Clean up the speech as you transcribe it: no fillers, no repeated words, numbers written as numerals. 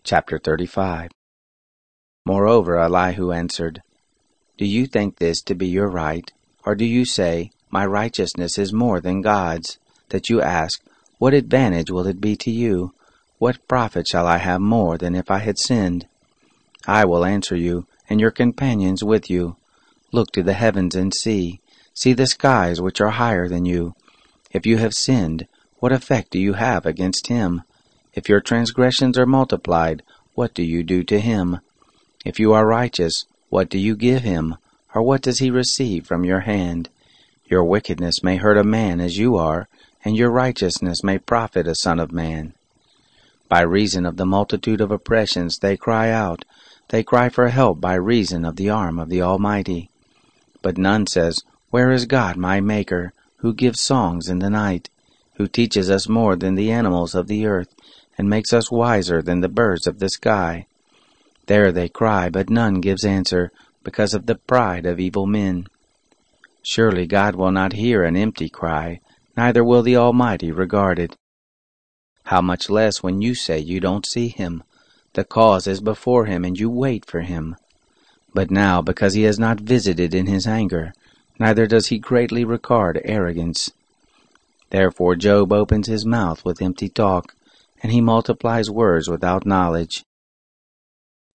Chapter 35. Moreover Elihu answered, Do you think this to be your right? Or do you say, My righteousness is more than God's? That you ask, What advantage will it be to you? What profit shall I have more than if I had sinned? I will answer you, and your companions with you. Look to the heavens and see. See the skies which are higher than you. If you have sinned, what effect do you have against him? If your transgressions are multiplied, what do you do to him? If you are righteous, what do you give him? Or what does he receive from your hand? Your wickedness may hurt a man as you are, and your righteousness may profit a son of man. By reason of the multitude of oppressions they cry out. They cry for help by reason of the arm of the Almighty. But none says, Where is God my Maker, who gives songs in the night, who teaches us more than the animals of the earth, and makes us wiser than the birds of the sky? There they cry, but none gives answer, because of the pride of evil men. Surely God will not hear an empty cry, neither will the Almighty regard it. How much less when you say you don't see him? The cause is before him, and you wait for him. But now, because he has not visited in his anger, neither does he greatly regard arrogance. Therefore Job opens his mouth with empty talk, and he multiplies words without knowledge.